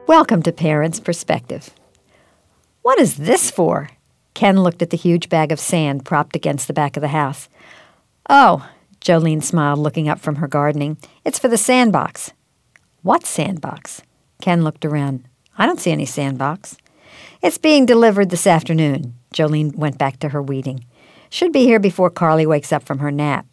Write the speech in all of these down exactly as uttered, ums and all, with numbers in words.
Welcome to Parents' Perspective. What is this for? Ken looked at the huge bag of sand propped against the back of the house. Oh, Jolene smiled, looking up from her gardening. It's for the sandbox. What sandbox? Ken looked around. I don't see any sandbox. It's being delivered this afternoon. Jolene went back to her weeding. Should be here before Carly wakes up from her nap.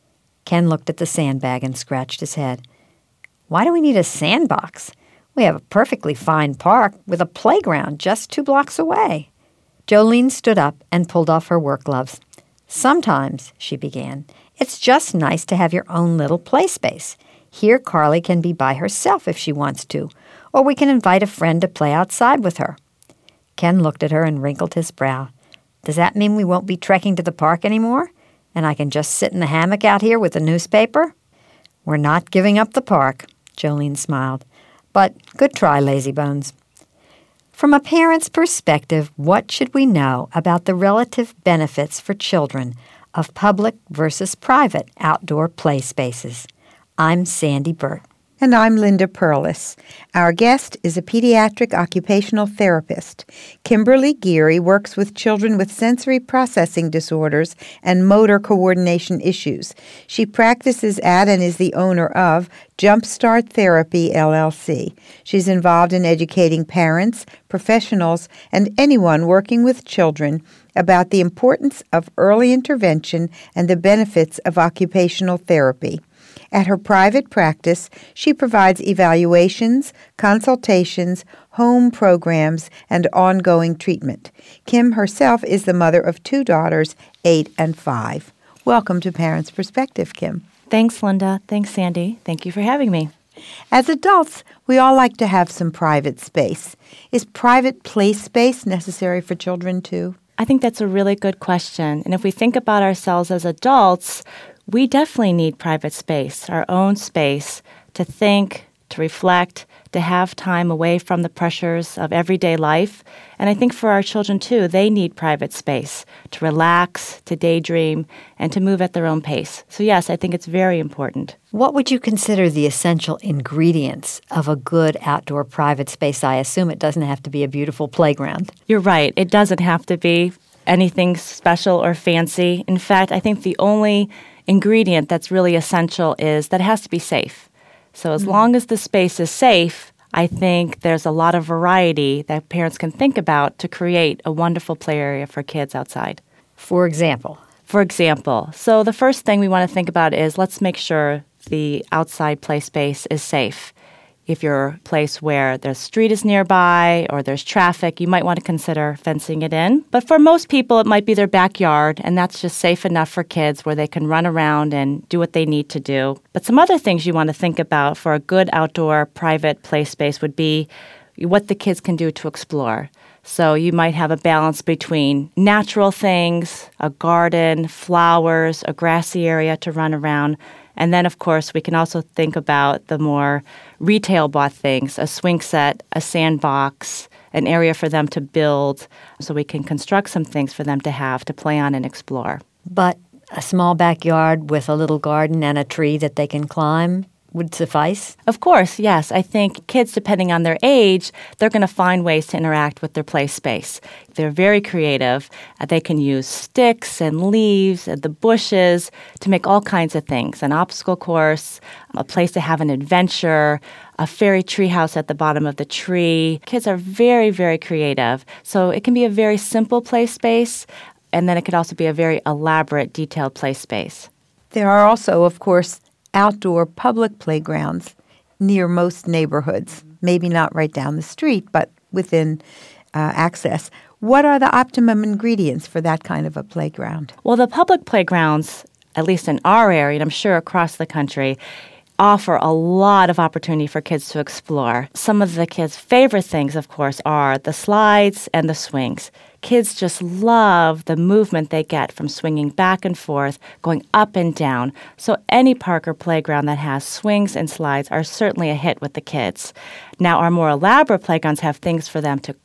Ken looked at the sandbag and scratched his head. Why do we need a sandbox? We have a perfectly fine park with a playground just two blocks away. Jolene stood up and pulled off her work gloves. Sometimes, she began, it's just nice to have your own little play space. Here Carly can be by herself if she wants to, or we can invite a friend to play outside with her. Ken looked at her and wrinkled his brow. Does that mean we won't be trekking to the park anymore? And I can just sit in the hammock out here with a newspaper? We're not giving up the park, Jolene smiled. But good try, lazybones. From a parent's perspective, what should we know about the relative benefits for children of public versus private outdoor play spaces? I'm Sandy Burt. And I'm Linda Perlis. Our guest is a pediatric occupational therapist. Kimberly Geary works with children with sensory processing disorders and motor coordination issues. She practices at and is the owner of Jumpstart Therapy, L L C. She's involved in educating parents, professionals, and anyone working with children about the importance of early intervention and the benefits of occupational therapy. At her private practice, she provides evaluations, consultations, home programs, and ongoing treatment. Kim herself is the mother of two daughters, eight and five. Welcome to Parents' Perspective, Kim. Thanks, Linda. Thanks, Sandy. Thank you for having me. As adults, we all like to have some private space. Is private play space necessary for children, too? I think that's a really good question. And if we think about ourselves as adults, we definitely need private space, our own space, to think, to reflect, to have time away from the pressures of everyday life. And I think for our children, too, they need private space to relax, to daydream, and to move at their own pace. So yes, I think it's very important. What would you consider the essential ingredients of a good outdoor private space? I assume it doesn't have to be a beautiful playground. You're right. It doesn't have to be anything special or fancy. In fact, I think the only ingredient that's really essential is that it has to be safe. So as mm. long as the space is safe, I think there's a lot of variety that parents can think about to create a wonderful play area for kids outside. For example? For example. So the first thing we want to think about is let's make sure the outside play space is safe. If you're a place where the street is nearby or there's traffic, you might want to consider fencing it in. But for most people, it might be their backyard, and that's just safe enough for kids where they can run around and do what they need to do. But some other things you want to think about for a good outdoor private play space would be what the kids can do to explore. So you might have a balance between natural things, a garden, flowers, a grassy area to run around. And then, of course, we can also think about the more retail-bought things, a swing set, a sandbox, an area for them to build, so we can construct some things for them to have to play on and explore. But a small backyard with a little garden and a tree that they can climb would suffice? Of course, yes. I think kids, depending on their age, they're going to find ways to interact with their play space. They're very creative. They can use sticks and leaves and the bushes to make all kinds of things. An obstacle course, a place to have an adventure, a fairy tree house at the bottom of the tree. Kids are very, very creative. So it can be a very simple play space, and then it could also be a very elaborate, detailed play space. There are also, of course, outdoor public playgrounds near most neighborhoods, maybe not right down the street, but within uh, access. What are the optimum ingredients for that kind of a playground? Well, the public playgrounds, at least in our area, and I'm sure across the country, offer a lot of opportunity for kids to explore. Some of the kids' favorite things, of course, are the slides and the swings. Kids just love the movement they get from swinging back and forth, going up and down. So any park or playground that has swings and slides are certainly a hit with the kids. Now, our more elaborate playgrounds have things for them to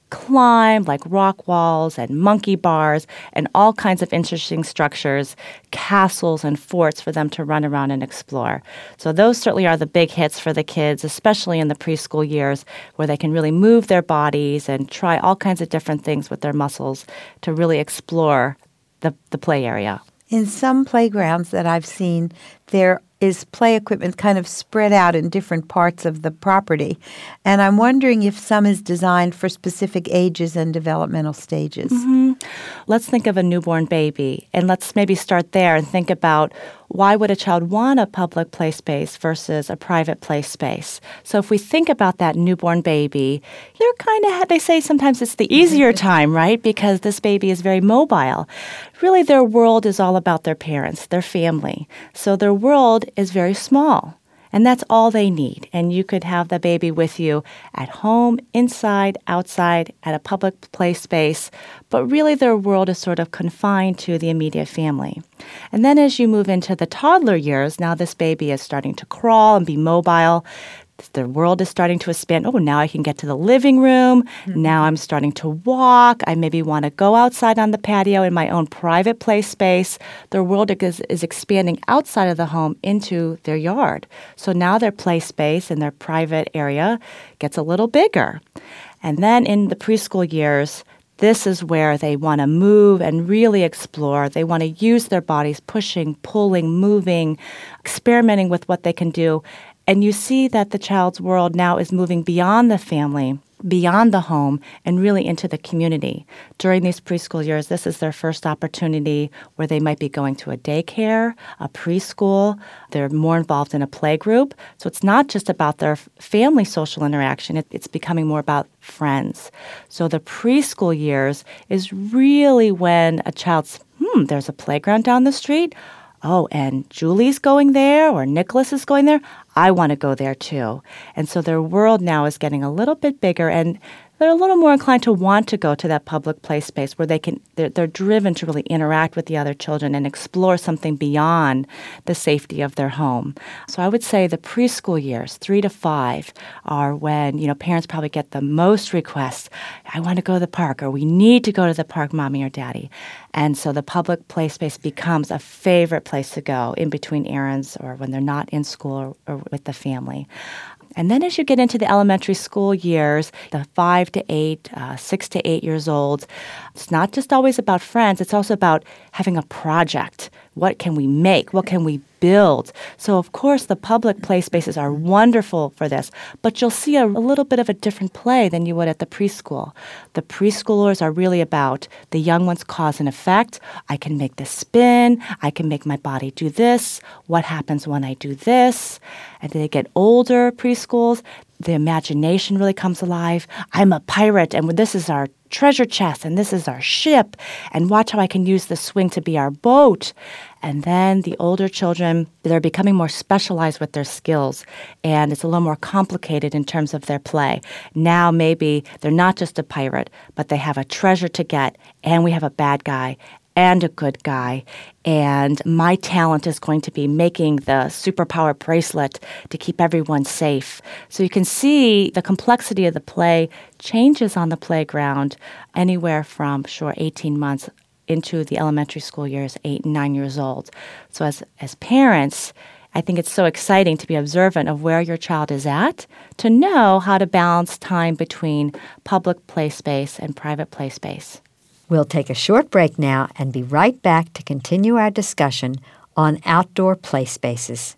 climb, like rock walls and monkey bars and all kinds of interesting structures, castles and forts for them to run around and explore. So those certainly are the big hits for the kids, especially in the preschool years, where they can really move their bodies and try all kinds of different things with their muscles to really explore the, the play area. In some playgrounds that I've seen, there is play equipment kind of spread out in different parts of the property. And I'm wondering if some is designed for specific ages and developmental stages. Mm-hmm. Let's think of a newborn baby, and let's maybe start there and think about why would a child want a public play space versus a private play space? So if we think about that newborn baby, they're kind of, they say sometimes it's the easier time, right? Because this baby is very mobile. Really, their world is all about their parents, their family. So their world is very small. And that's all they need. And you could have the baby with you at home, inside, outside, at a public play space. But really their world is sort of confined to the immediate family. And then as you move into the toddler years, now this baby is starting to crawl and be mobile. Their world is starting to expand. Oh, now I can get to the living room. Mm-hmm. Now I'm starting to walk. I maybe want to go outside on the patio in my own private play space. Their world is, is expanding outside of the home into their yard. So now their play space in their private area gets a little bigger. And then in the preschool years, this is where they want to move and really explore. They want to use their bodies, pushing, pulling, moving, experimenting with what they can do. And you see that the child's world now is moving beyond the family, beyond the home, and really into the community. During these preschool years, this is their first opportunity where they might be going to a daycare, a preschool. They're more involved in a play group. So it's not just about their family social interaction. It, it's becoming more about friends. So the preschool years is really when a child's, hmm, there's a playground down the street. Oh, and Julie's going there or Nicholas is going there. I want to go there too. And so their world now is getting a little bit bigger, and they're a little more inclined to want to go to that public play space where they can, they're, they're driven to really interact with the other children and explore something beyond the safety of their home. So I would say the preschool years, three to five, are when, you know, parents probably get the most requests. I want to go to the park, or we need to go to the park, mommy or daddy. And so the public play space becomes a favorite place to go in between errands or when they're not in school or, or with the family. And then as you get into the elementary school years, the five to eight, uh, six to eight years old, it's not just always about friends. It's also about having a project. What can we make? What can we build? So, of course, the public play spaces are wonderful for this, but you'll see a, a little bit of a different play than you would at the preschool. The preschoolers are really about the young ones' cause and effect. I can make this spin. I can make my body do this. What happens when I do this? And then they get older, preschools, the imagination really comes alive. I'm a pirate, and this is our treasure chest, and this is our ship, and watch how I can use the swing to be our boat. And then the older children, they're becoming more specialized with their skills, and it's a little more complicated in terms of their play. Now maybe they're not just a pirate, but they have a treasure to get, and we have a bad guy and a good guy. And my talent is going to be making the superpower bracelet to keep everyone safe. So you can see the complexity of the play changes on the playground anywhere from, sure, eighteen months into the elementary school years, eight and nine years old. So as, as parents, I think it's so exciting to be observant of where your child is at, to know how to balance time between public play space and private play space. We'll take a short break now and be right back to continue our discussion on outdoor play spaces.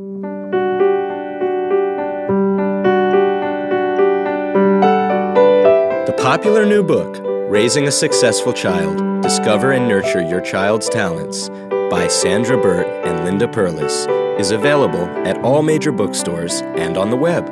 The popular new book, Raising a Successful Child, Discover and Nurture Your Child's Talents, by Sandra Burt and Linda Perlis, is available at all major bookstores and on the web.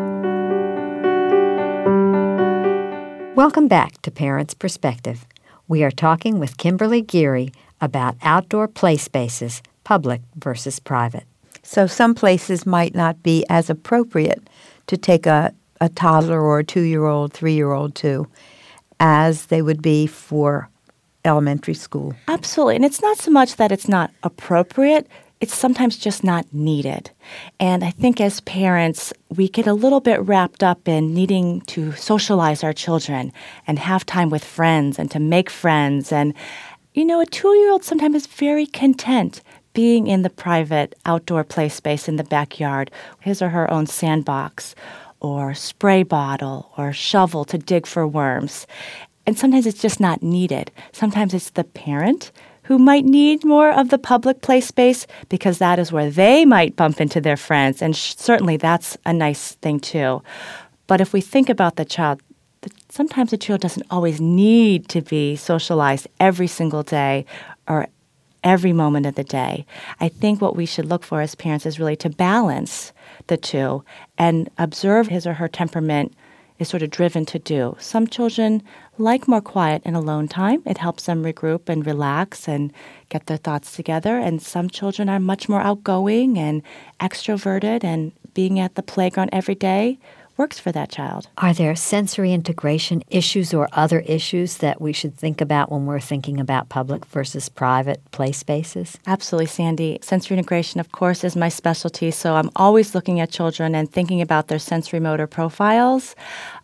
Welcome back to Parents' Perspective. We are talking with Kimberly Geary about outdoor play spaces, public versus private. So some places might not be as appropriate to take a, a toddler or a two-year-old, three-year-old to as they would be for elementary school. Absolutely. And it's not so much that it's not appropriate. it's sometimes just not needed. And I think as parents, we get a little bit wrapped up in needing to socialize our children and have time with friends and to make friends. And, you know, a two-year-old sometimes is very content being in the private outdoor play space in the backyard, his or her own sandbox or spray bottle or shovel to dig for worms. And sometimes it's just not needed. Sometimes it's the parent who might need more of the public play space because that is where they might bump into their friends. And sh- certainly that's a nice thing too. But if we think about the child, sometimes the child doesn't always need to be socialized every single day or every moment of the day. I think what we should look for as parents is really to balance the two and observe his or her temperament is sort of driven to do. Some children like more quiet and alone time. It helps them regroup and relax and get their thoughts together. And some children are much more outgoing and extroverted, and being at the playground every day works for that child. Are there sensory integration issues or other issues that we should think about when we're thinking about public versus private play spaces? Absolutely, Sandy. Sensory integration, of course, is my specialty, so I'm always looking at children and thinking about their sensory motor profiles.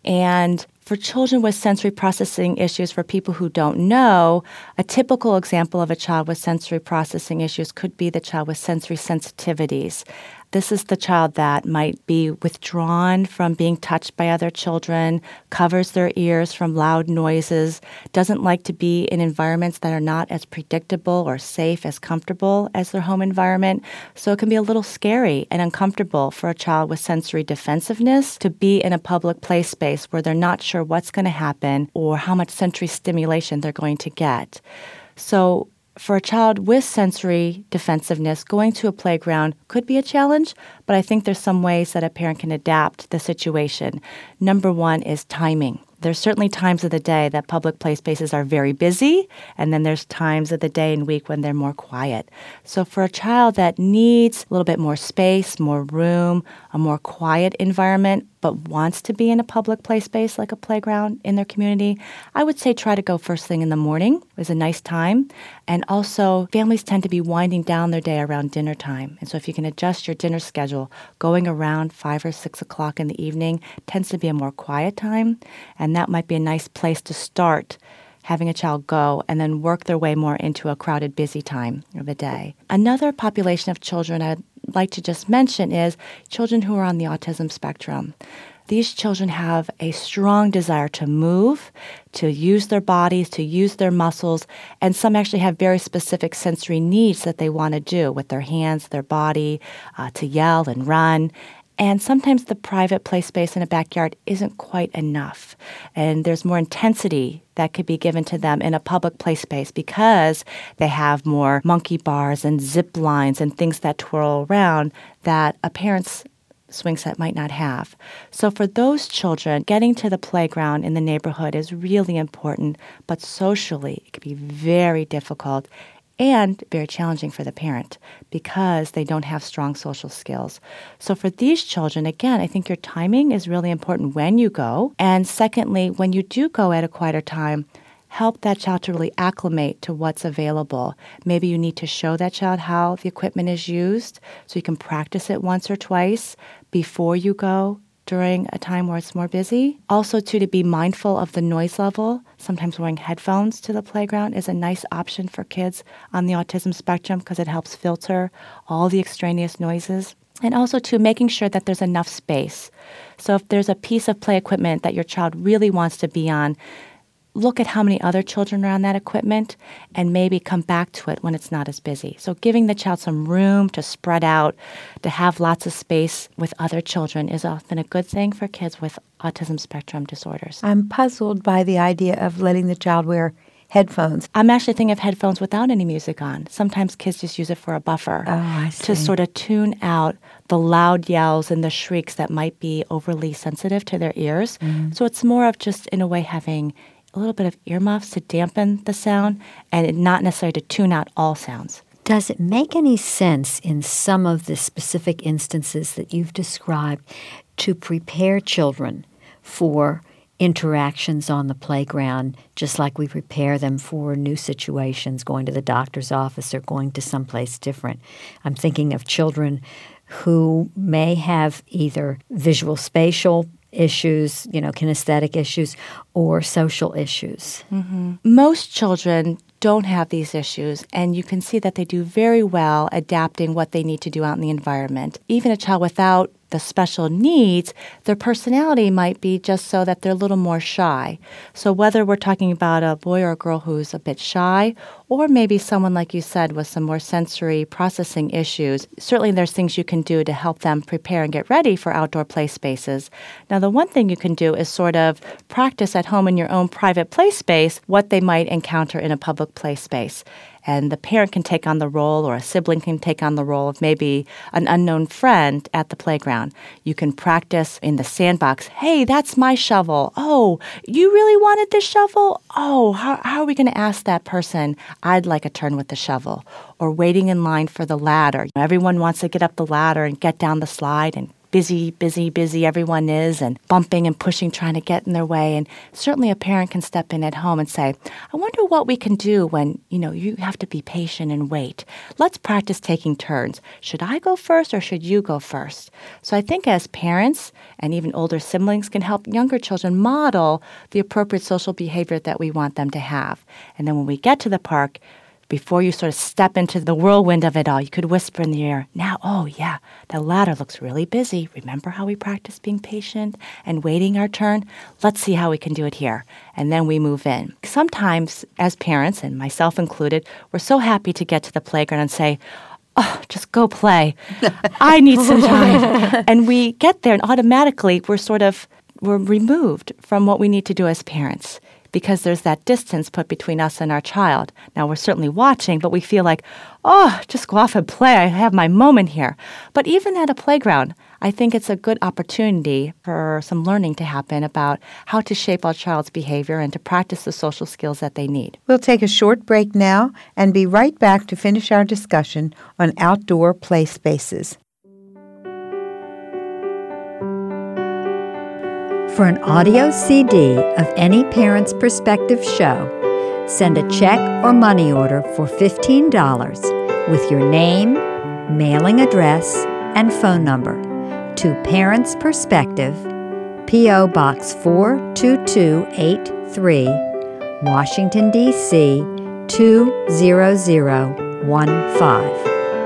And for children with sensory processing issues, for people who don't know, a typical example of a child with sensory processing issues could be the child with sensory sensitivities. This is the child that might be withdrawn from being touched by other children, covers their ears from loud noises, doesn't like to be in environments that are not as predictable or safe, as comfortable as their home environment. So it can be a little scary and uncomfortable for a child with sensory defensiveness to be in a public play space where they're not sure what's going to happen or how much sensory stimulation they're going to get. So for a child with sensory defensiveness, going to a playground could be a challenge, but I think there's some ways that a parent can adapt the situation. Number one is timing. There's certainly times of the day that public play spaces are very busy, and then there's times of the day and week when they're more quiet. So for a child that needs a little bit more space, more room, a more quiet environment, but wants to be in a public play space like a playground in their community, I would say try to go first thing in the morning. Is a nice time. And also, families tend to be winding down their day around dinner time. And so if you can adjust your dinner schedule, going around five or six o'clock in the evening tends to be a more quiet time. And that might be a nice place to start having a child go and then work their way more into a crowded, busy time of the day. Another population of children I'd like to just mention is children who are on the autism spectrum. These children have a strong desire to move, to use their bodies, to use their muscles, and some actually have very specific sensory needs that they want to do with their hands, their body, uh, to yell and run. And sometimes the private play space in a backyard isn't quite enough. And there's more intensity that could be given to them in a public play space because they have more monkey bars and zip lines and things that twirl around that a parent's swing set might not have. So for those children, getting to the playground in the neighborhood is really important, but socially it can be very difficult and very challenging for the parent because they don't have strong social skills. So for these children, again, I think your timing is really important when you go. And secondly, when you do go at a quieter time, help that child to really acclimate to what's available. Maybe you need to show that child how the equipment is used so you can practice it once or twice before you go during a time where it's more busy. Also, too, to be mindful of the noise level. Sometimes wearing headphones to the playground is a nice option for kids on the autism spectrum because it helps filter all the extraneous noises. And also, too, making sure that there's enough space. So if there's a piece of play equipment that your child really wants to be on, look at how many other children are on that equipment and maybe come back to it when it's not as busy. So giving the child some room to spread out, to have lots of space with other children is often a good thing for kids with autism spectrum disorders. I'm puzzled by the idea of letting the child wear headphones. I'm actually thinking of headphones without any music on. Sometimes kids just use it for a buffer oh, I see. to sort of tune out the loud yells and the shrieks that might be overly sensitive to their ears. Mm. So it's more of just, in a way, having a little bit of earmuffs to dampen the sound and not necessarily to tune out all sounds. Does it make any sense in some of the specific instances that you've described to prepare children for interactions on the playground, just like we prepare them for new situations, going to the doctor's office or going to someplace different. I'm thinking of children who may have either visual spatial issues, you know, kinesthetic issues, or social issues. Mm-hmm. Most children don't have these issues, and you can see that they do very well adapting what they need to do out in the environment. Even a child without the special needs, their personality might be just so that they're a little more shy. So whether we're talking about a boy or a girl who's a bit shy, or maybe someone, like you said, with some more sensory processing issues, certainly there's things you can do to help them prepare and get ready for outdoor play spaces. Now, the one thing you can do is sort of practice at home in your own private play space what they might encounter in a public play space. And the parent can take on the role, or a sibling can take on the role of maybe an unknown friend at the playground. You can practice in the sandbox. Hey, that's my shovel. Oh, you really wanted this shovel? Oh, how, how are we going to ask that person? I'd like a turn with the shovel. Or waiting in line for the ladder. Everyone wants to get up the ladder and get down the slide, and busy, busy, busy everyone is, and bumping and pushing, trying to get in their way. And certainly a parent can step in at home and say, I wonder what we can do when, you know, you have to be patient and wait. Let's practice taking turns. Should I go first or should you go first? So I think as parents and even older siblings can help younger children model the appropriate social behavior that we want them to have. And then when we get to the park, before you sort of step into the whirlwind of it all, you could whisper in the air, now, oh, yeah, the ladder looks really busy. Remember how we practiced being patient and waiting our turn? Let's see how we can do it here. And then we move in. Sometimes, as parents, and myself included, we're so happy to get to the playground and say, oh, just go play. I need some time. And we get there, and automatically we're sort of, we're removed from what we need to do as parents, because there's that distance put between us and our child. Now, we're certainly watching, but we feel like, oh, just go off and play. I have my moment here. But even at a playground, I think it's a good opportunity for some learning to happen about how to shape our child's behavior and to practice the social skills that they need. We'll take a short break now and be right back to finish our discussion on outdoor play spaces. For an audio C D of any Parent's Perspective show, send a check or money order for fifteen dollars with your name, mailing address, and phone number to Parent's Perspective, P O. Box four two two eight three, Washington, D C two zero zero one five.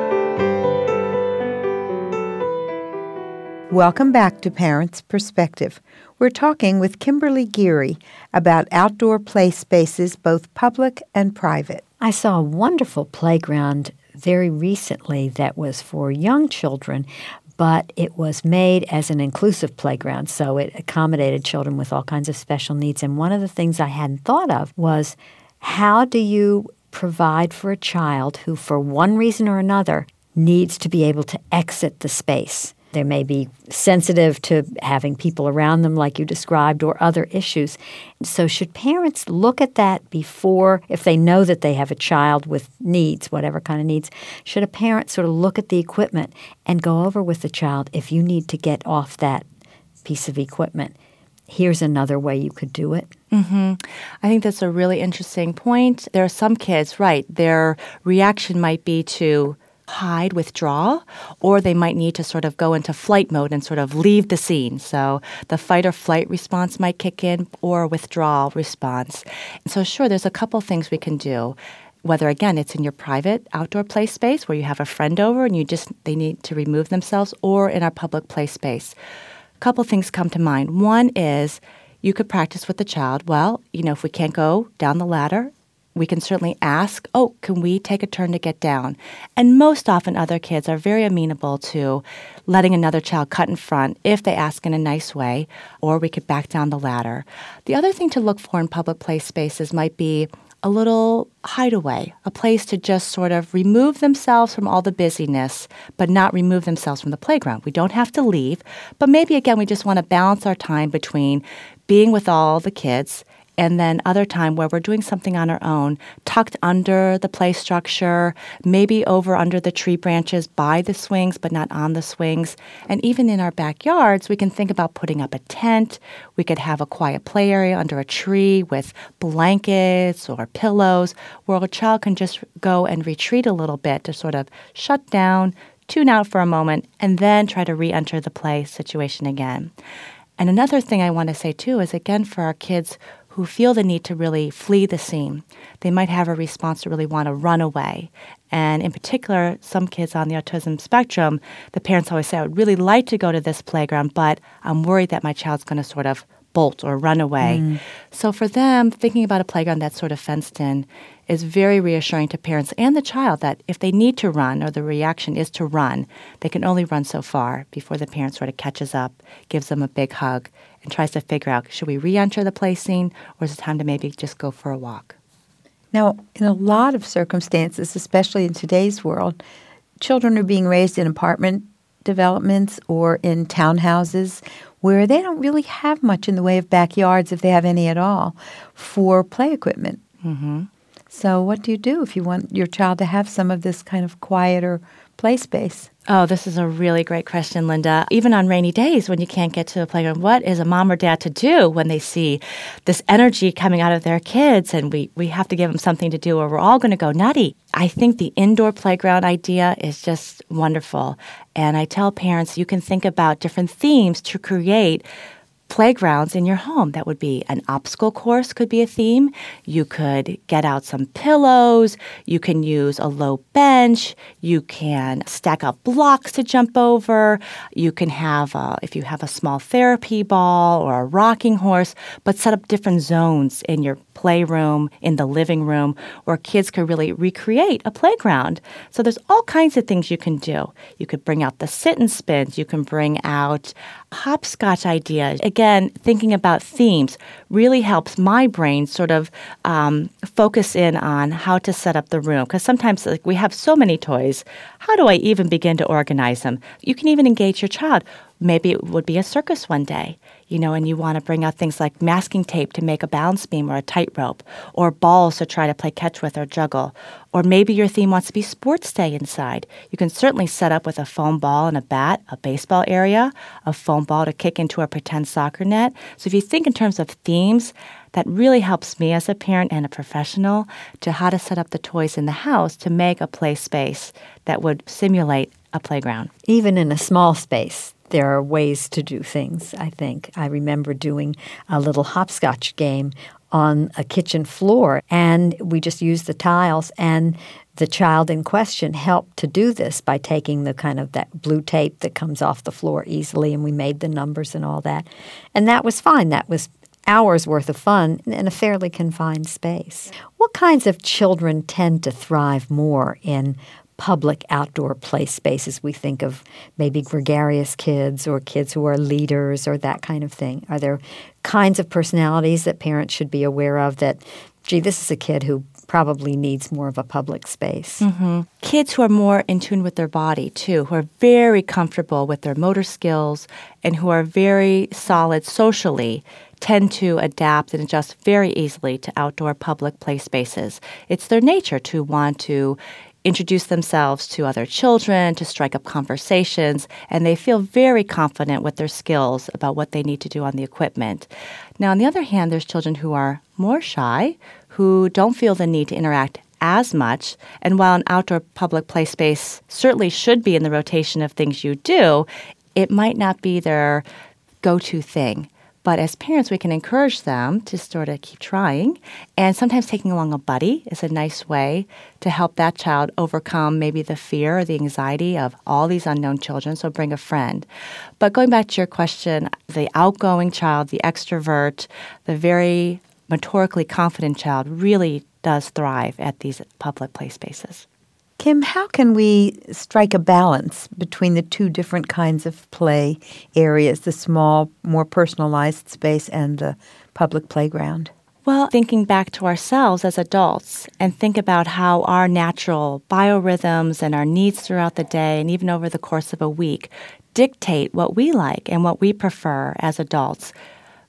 Welcome back to Parent's Perspective. We're talking with Kimberly Geary about outdoor play spaces, both public and private. I saw a wonderful playground very recently that was for young children, but it was made as an inclusive playground, so it accommodated children with all kinds of special needs. And one of the things I hadn't thought of was, how do you provide for a child who, for one reason or another, needs to be able to exit the space? They may be sensitive to having people around them like you described, or other issues. So should parents look at that before, if they know that they have a child with needs, whatever kind of needs, should a parent sort of look at the equipment and go over with the child, if you need to get off that piece of equipment, here's another way you could do it? Mm-hmm. I think that's a really interesting point. There are some kids, right, their reaction might be to hide, withdraw, or they might need to sort of go into flight mode and sort of leave the scene. So the fight or flight response might kick in, or withdrawal response. So sure, there's a couple things we can do. Whether, again, it's in your private outdoor play space where you have a friend over and you just they need to remove themselves, or in our public play space. A couple things come to mind. One is you could practice with the child. Well, you know, if we can't go down the ladder, we can certainly ask, oh, can we take a turn to get down? And most often other kids are very amenable to letting another child cut in front if they ask in a nice way, or we could back down the ladder. The other thing to look for in public play spaces might be a little hideaway, a place to just sort of remove themselves from all the busyness, but not remove themselves from the playground. We don't have to leave, but maybe, again, we just want to balance our time between being with all the kids And then other time where we're doing something on our own, tucked under the play structure, maybe over under the tree branches by the swings, but not on the swings. And even in our backyards, we can think about putting up a tent. We could have a quiet play area under a tree with blankets or pillows where a child can just go and retreat a little bit to sort of shut down, tune out for a moment, and then try to re-enter the play situation again. And another thing I want to say, too, is, again, for our kids who feel the need to really flee the scene. They might have a response to really want to run away. And in particular, some kids on the autism spectrum, the parents always say, I would really like to go to this playground, but I'm worried that my child's going to sort of bolt or run away. Mm. So for them, thinking about a playground that's sort of fenced in is very reassuring to parents and the child that if they need to run or the reaction is to run, they can only run so far before the parent sort of catches up, gives them a big hug, and tries to figure out, should we re-enter the play scene or is it time to maybe just go for a walk? Now, in a lot of circumstances, especially in today's world, children are being raised in apartment developments or in townhouses where they don't really have much in the way of backyards, if they have any at all, for play equipment. Mm-hmm. So what do you do if you want your child to have some of this kind of quieter play space? Oh, this is a really great question, Linda. Even on rainy days when you can't get to the playground, what is a mom or dad to do when they see this energy coming out of their kids and we, we have to give them something to do or we're all going to go nutty? I think the indoor playground idea is just wonderful. And I tell parents you can think about different themes to create playgrounds in your home. That would be an obstacle course could be a theme. You could get out some pillows. You can use a low bench. You can stack up blocks to jump over. You can have, a, if you have a small therapy ball or a rocking horse, but set up different zones in your playroom, in the living room, where kids could really recreate a playground. So there's all kinds of things you can do. You could bring out the sit and spins. You can bring out hopscotch ideas. Again, thinking about themes really helps my brain sort of um, focus in on how to set up the room. Because sometimes like, we have so many toys. How do I even begin to organize them? You can even engage your child. Maybe it would be a circus one day, you know, and you want to bring out things like masking tape to make a balance beam or a tightrope, or balls to try to play catch with or juggle. Or maybe your theme wants to be sports day inside. You can certainly set up with a foam ball and a bat, a baseball area, a foam ball to kick into a pretend soccer net. So if you think in terms of themes, that really helps me as a parent and a professional to how to set up the toys in the house to make a play space that would simulate a playground. Even in a small space, there are ways to do things, I think. I remember doing a little hopscotch game on a kitchen floor, and we just used the tiles, and the child in question helped to do this by taking the kind of that blue tape that comes off the floor easily, and we made the numbers and all that. And that was fine. That was hours worth of fun in a fairly confined space. What kinds of children tend to thrive more in public outdoor play spaces? We think of maybe gregarious kids or kids who are leaders or that kind of thing. Are there kinds of personalities that parents should be aware of that, gee, this is a kid who probably needs more of a public space? Mm-hmm. Kids who are more in tune with their body, too, who are very comfortable with their motor skills and who are very solid socially, tend to adapt and adjust very easily to outdoor public play spaces. It's their nature to want to introduce themselves to other children, to strike up conversations, and they feel very confident with their skills about what they need to do on the equipment. Now, on the other hand, there's children who are more shy, who don't feel the need to interact as much, and while an outdoor public play space certainly should be in the rotation of things you do, it might not be their go-to thing. But as parents, we can encourage them to sort of keep trying. And sometimes taking along a buddy is a nice way to help that child overcome maybe the fear or the anxiety of all these unknown children. So bring a friend. But going back to your question, the outgoing child, the extrovert, the very motorically confident child really does thrive at these public play spaces. Kim, how can we strike a balance between the two different kinds of play areas, the small, more personalized space and the public playground? Well, thinking back to ourselves as adults and think about how our natural biorhythms and our needs throughout the day and even over the course of a week dictate what we like and what we prefer as adults.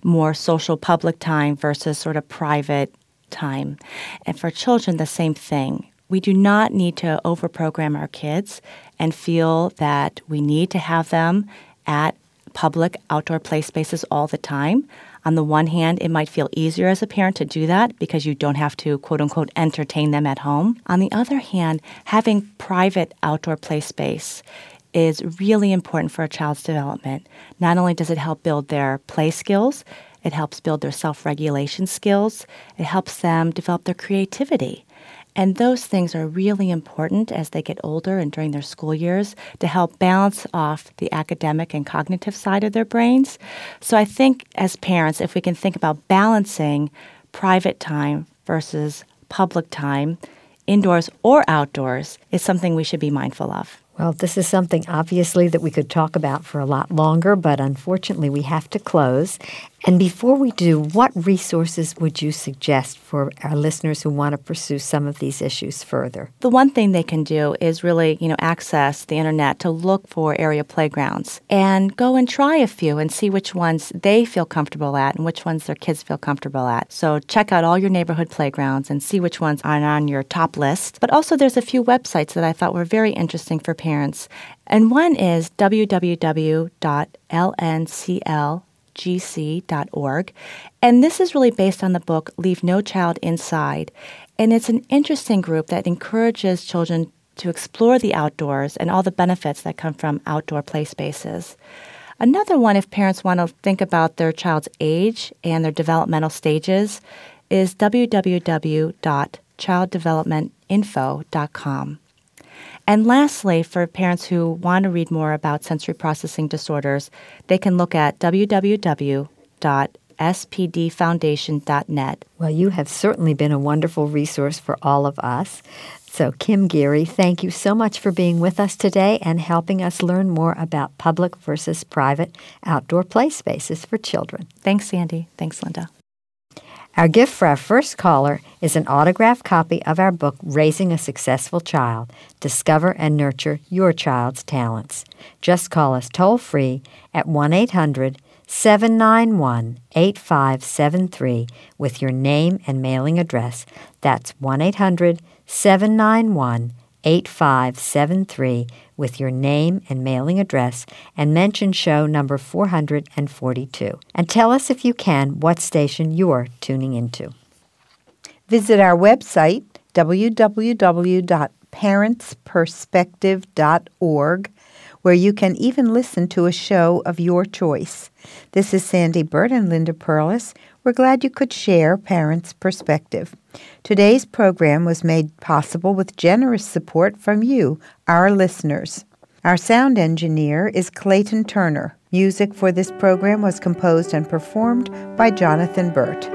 more social public time versus sort of private time. And for children, the same thing. We do not need to overprogram our kids and feel that we need to have them at public outdoor play spaces all the time. On the one hand, it might feel easier as a parent to do that because you don't have to, quote unquote, entertain them at home. On the other hand, having private outdoor play space is really important for a child's development. Not only does it help build their play skills, it helps build their self-regulation skills, it helps them develop their creativity. And those things are really important as they get older and during their school years to help balance off the academic and cognitive side of their brains. So I think as parents, if we can think about balancing private time versus public time, indoors or outdoors, is something we should be mindful of. Well, this is something obviously that we could talk about for a lot longer, but unfortunately we have to close. And before we do, what resources would you suggest for our listeners who want to pursue some of these issues further? The one thing they can do is really, you know, access the internet to look for area playgrounds and go and try a few and see which ones they feel comfortable at and which ones their kids feel comfortable at. So check out all your neighborhood playgrounds and see which ones are on your top list. But also there's a few websites that I thought were very interesting for parents. And one is w w w dot l n c l g c dot org. And this is really based on the book Leave No Child Inside. And it's an interesting group that encourages children to explore the outdoors and all the benefits that come from outdoor play spaces. Another one, if parents want to think about their child's age and their developmental stages, is w w w dot child development info dot com. And lastly, for parents who want to read more about sensory processing disorders, they can look at w w w dot s p d foundation dot net. Well, you have certainly been a wonderful resource for all of us. So, Kim Geary, thank you so much for being with us today and helping us learn more about public versus private outdoor play spaces for children. Thanks, Sandy. Thanks, Linda. Our gift for our first caller is an autographed copy of our book, Raising a Successful Child. Discover and nurture your child's talents. Just call us toll-free at one eight hundred seven nine one eight five seven three with your name and mailing address. That's one eight hundred seven nine one eight five seven three with your name and mailing address, and mention show number four hundred forty-two. And tell us, if you can, what station you're tuning into. Visit our website, w w w dot parents perspective dot org, where you can even listen to a show of your choice. This is Sandy Burt and Linda Perlis. We're glad you could share Parents' Perspective. Today's program was made possible with generous support from you, our listeners. Our sound engineer is Clayton Turner. Music for this program was composed and performed by Jonathan Burt.